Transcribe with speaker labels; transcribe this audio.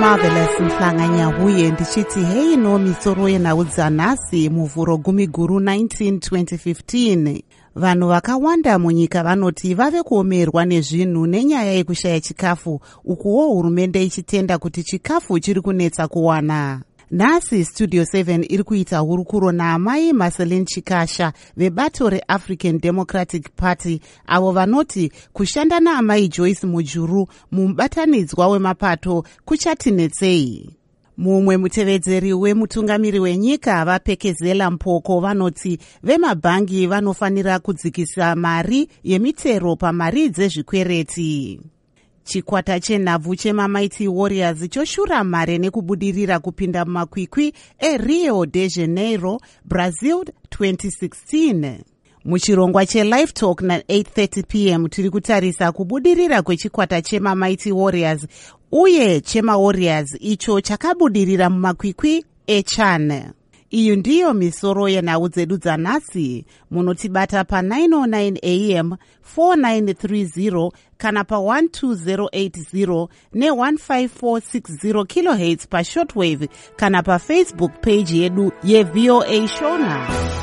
Speaker 1: Marvelous Mhlanga-Nyahuye ndichiti hei no misoro yenhau dzanhasi muvhuro gumi guru 19-2015. Vanhu vakawanda munyika vanoti vave kuomerwa nezvinhu nenyaya yekushaya chikafu, ukuwo hurumende ichitenda kuti chikafu chiri kunetsa kuwana. Nhasi Studio 7 iri kuita hurukuro naamai Marceline Chikasha vebato reAfrican Democratic Party, avo vanoti kushanda naamai Joyce Mujuru mubatanidzwa wemapato kuchatinetsei. Mumwe mutevedzeri wemutungamiri wenyika vaPhekezela Mpoko vanoti vemabhangi vanofanira kudzikisa mari yemitero pamari dzezvikwereti. Chikwata chenhabvu chemaMighty Warriors choshura mare nekubudirira kupinda mumakwikwi eRio de Janeiro, Brazil 2016. Muchirongwa cheLive Talk na8:30 p.m. tiri kutarisa kubudirira kwechikwata chemaMighty Warriors uye chemaWarriors icho chakabudirira mumakwikwi eChan. Iyo ndiyo misoro yenhau dzedu dzanhasi. Munotibata pa 909 AM 4930 kana pa 12080 ne15460 kHz pa shortwave kana pa Facebook page yedu yeVOA Shona.